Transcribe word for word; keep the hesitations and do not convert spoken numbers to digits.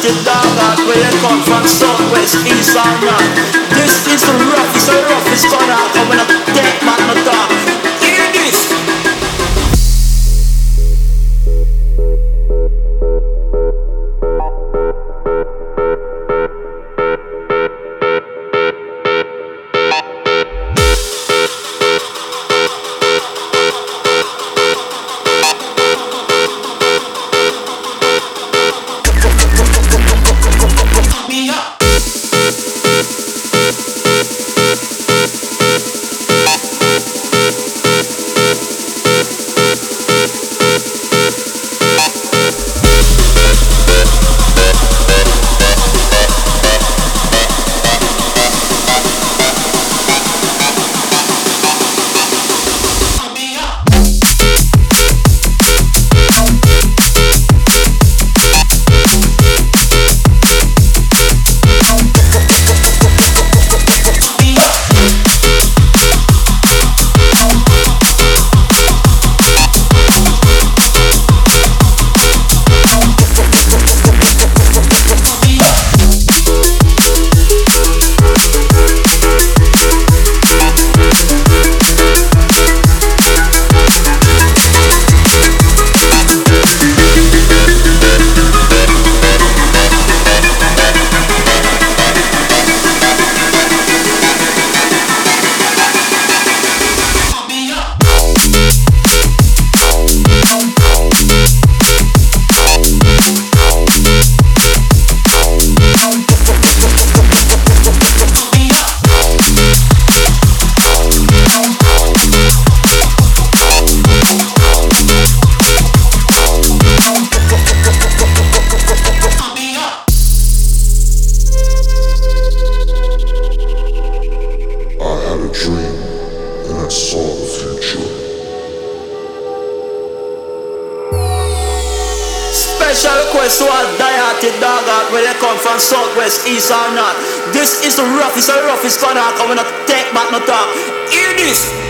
it dog out where you come from, southwest, east or north. This is the roughest, the roughest gun out. I'm gonna take back my talk. Hear this. Special request to all die-hearted dog out where they come from, southwest, east or north. This is the roughest, the roughest gun out. I'm gonna take back my talk. Hear this.